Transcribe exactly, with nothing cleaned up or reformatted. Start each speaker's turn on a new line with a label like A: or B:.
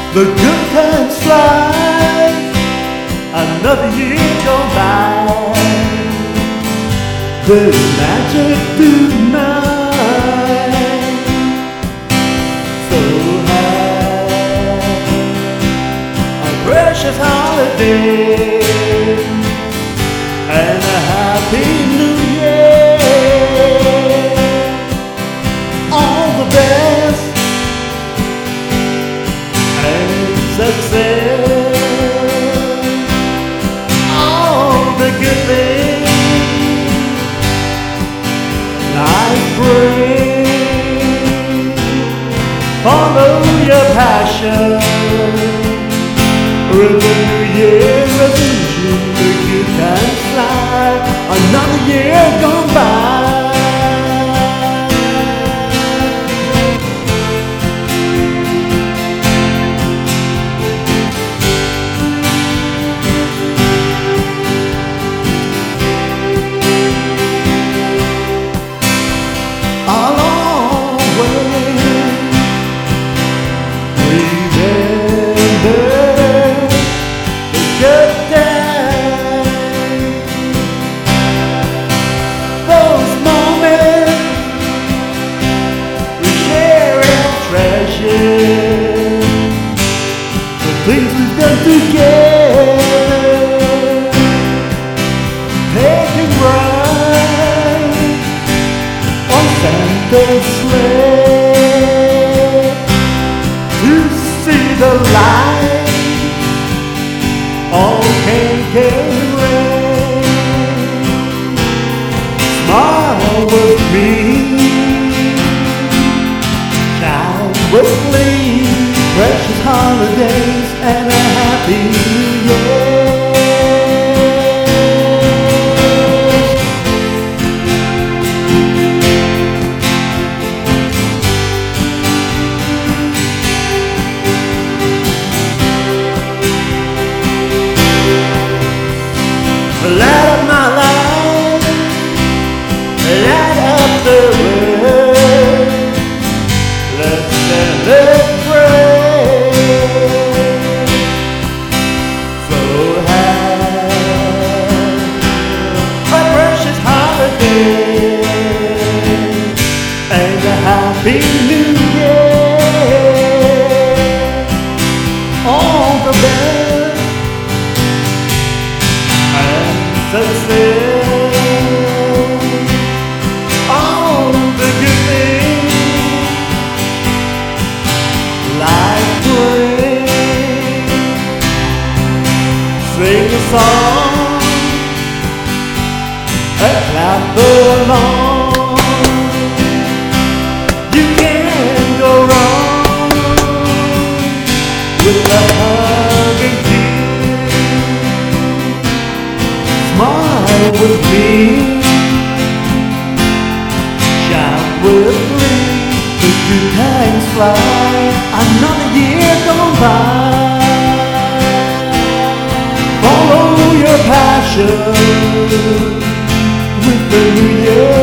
A: The good times fly, another year gone by. There's magic tonight. So have a precious holiday and a happy new year. All the best and success, all the good things life brings. Follow your passion with the New Year resolution. The good times fly, another year gone by. The things we've done together, taking ride on Santa's sleigh to see the light on Candy Rain. Smile with me, shine with me. Precious holidays and a happy new year. Light up my life, light up the world. Let's celebrate. And a happy new year. All the best and success, all the good things life brings. Sing a song and clap along. With a hug and kiss, smile with me, shout with me. The good times fly, another year gone by. Follow your passion with the new year.